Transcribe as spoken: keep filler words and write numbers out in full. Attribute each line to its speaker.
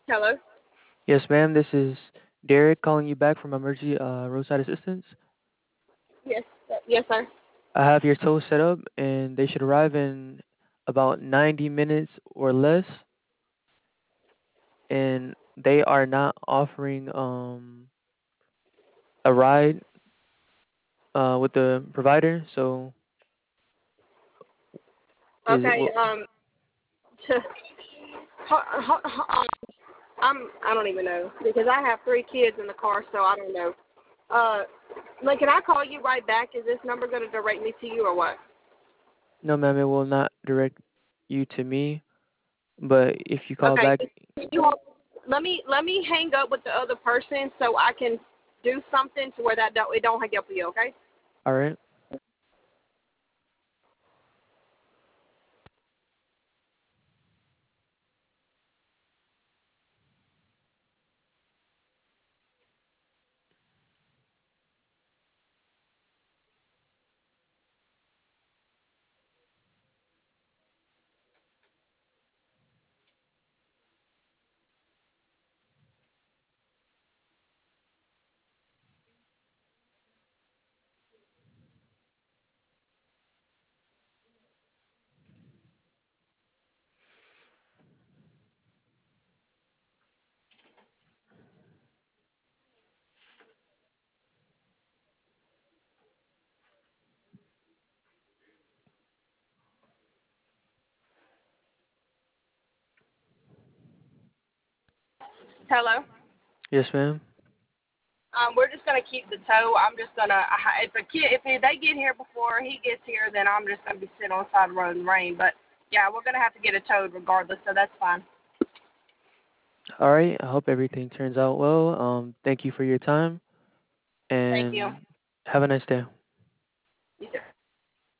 Speaker 1: Hello?
Speaker 2: Yes, ma'am. This is Derek calling you back from Emergency uh, Roadside Assistance.
Speaker 1: Yes, uh, yes, sir.
Speaker 2: I have your tow set up, and they should arrive in about ninety minutes or less. And they are not offering um a ride uh with the provider. So is it
Speaker 1: Okay,
Speaker 2: well?
Speaker 1: um, to, ho, ho, ho, um, I'm, I don't even know because I have three kids in the car, so I don't know. Uh, like, can I call you right back? Is this number going to direct me to you or what?
Speaker 2: No, ma'am. It will not direct you to me. But if you call
Speaker 1: Okay,
Speaker 2: back,
Speaker 1: just, you hold, let me let me hang up with the other person so I can do something to where that don't, it don't hang up with you. Okay?
Speaker 2: all right.
Speaker 1: Hello.
Speaker 2: Yes, ma'am.
Speaker 1: Um, we're just gonna keep the tow. I'm just gonna I- if the kid if they get here before he gets here, then I'm just gonna be sitting on the side of the road in the rain. But yeah, we're gonna have to get it towed regardless, so that's fine.
Speaker 2: All right. I hope everything turns out well. Um, thank you for your time,
Speaker 1: Thank you.
Speaker 2: and have a nice day.